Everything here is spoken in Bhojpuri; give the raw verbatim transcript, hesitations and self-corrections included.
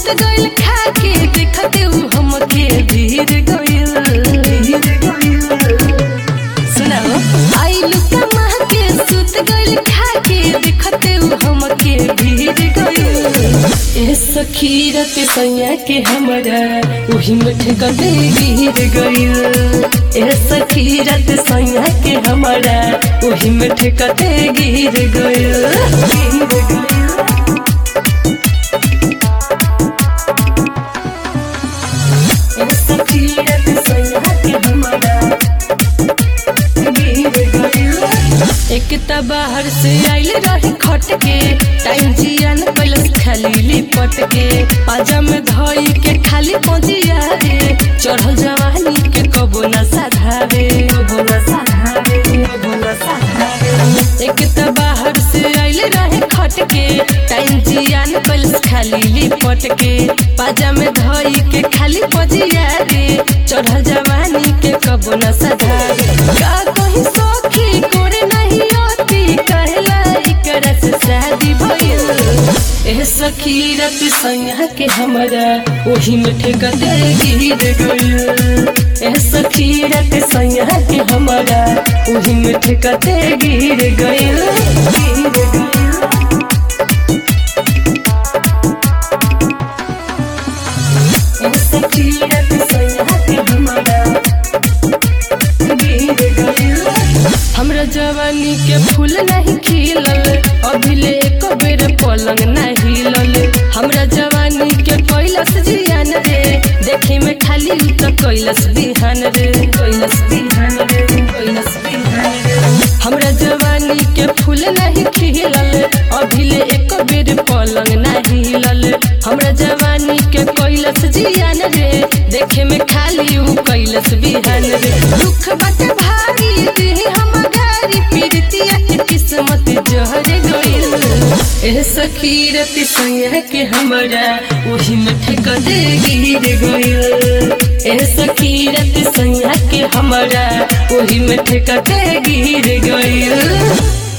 सुत गइल खाके देखते उ हमके भीर गइल सुनाओ आइलू कमा के सुत गइल खाके देखते उ हमके भीर गइल ए सखी रात सैया के हमरा ओही में ठेकते गिर गइल ए सखी रात सैया के हमरा ओही में ठेकते गिर गइल गिर गइल एक त बाहर से आइल रही खट के टाइम जियान कैलस खाली लिपट के पाजा में धई के खाली पजिया रे चढ़ल जवानी के कबो न साधारे कबो न साधारे कबो न साधारे एक त बाहर से आइल रही खट के टाइम जियान कैलस खाली लिपट के पाजा में धई के खाली पजिया रे चढ़ल जवानी के कबो न साधारे का कहीं सखी कोरे नहीं आती कहला इकरा से शादी भइल ए सखी रात सैया के हमरा ओही में ठेकते गिर गइल ए सखी रात सैया के हमरा ओही में ठेकते गिर गइल गिर गइल ए सखी रात सैया के हमरा हमरा जवानी के फूल नहीं खिलल अभी ले एक बेर पलंग नहीं हिलल हमरा जवानी के कैलस जियान रे देखे में खाली त कैलस बिहान रे कैलस बिहान रे कैलस बिहान रे हमरा जवानी के फूल नहीं खिलल अभी ले एक बेर पलंग नहीं हिलल हमरा जवानी के कैलस जियान रे देखे में खाली उ कैलस बिहान रे दुख बाटे भारी देह हम गारी पीरतिया के किस्मत जहर गइल ए सखी रात सैया के हमरा ओही में ठेकते गिर गइल ए सखी रात सैया के हमरा ओही में ठेकते गिर गइल।